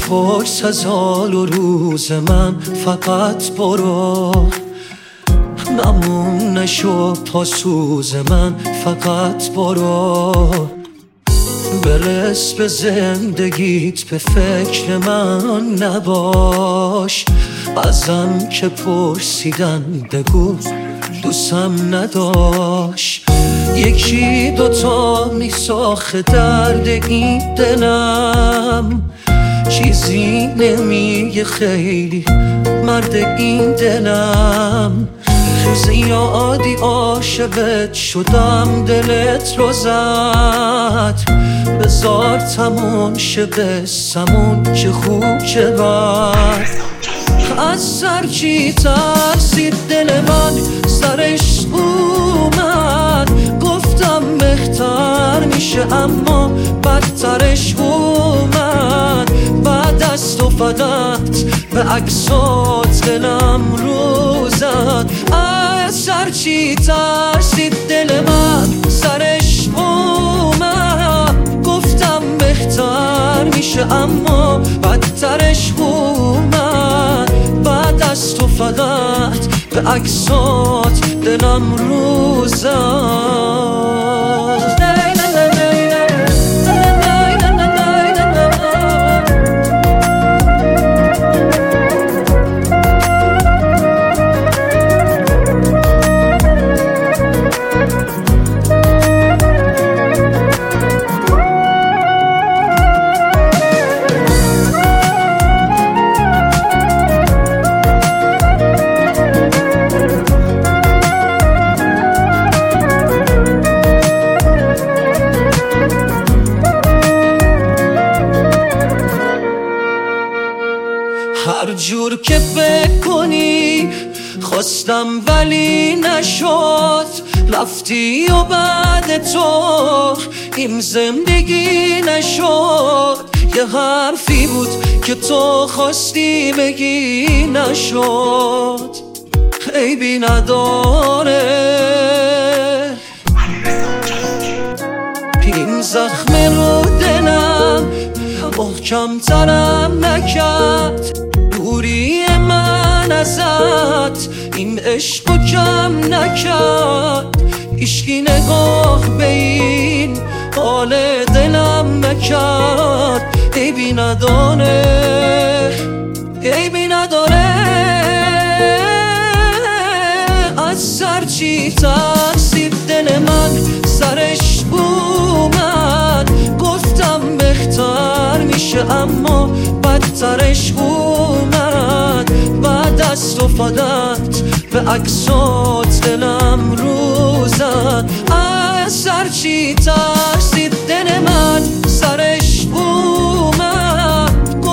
نپرس از حال و روز من، فقط برو. نمون نشو پاسوز من، فقط برو. برس به زندگیت، به فکر من نباش. ازم که پرسیدن بگو دوستم نداشت. یکی دوتا میساخه درد این دلم، چیزی نمیگه خیلی مرد این دلم. زیادی عاشقت شدم دلت رو زد، بذار تموم شه قصمون چه خوب چه بد. از سر چی ترسید دل من سرش اومد، گفتم بهتر میشه اما بدترش اومد. بعد از تو فدات به عکسات دلم رو زد. از سر چی ترسید دل من سرش اومد، گفتم بهتر میشه اما بدترش اومد. بعد از تو فقط به عکسات دلم رو زد. هر جور که بکنی خواستم ولی نشد. رفتی و بعد تو این زندگی نشد. یه حرفی بود که تو خواستی بگی نشد. عیبی نداره این زخم رو دلم محکم ترم نکرد. دوری من ازت این عشقو کم نکرد. هیچکی نگاه به این حال دلم نکرد. عیبی نداره عیبی نداره. از سر چی ترسید دل من سرش اومد، گفتم بهتر میشه اما بدترش اومد. بعد از تو فقط به عکسات دلم رو زد. از سر چی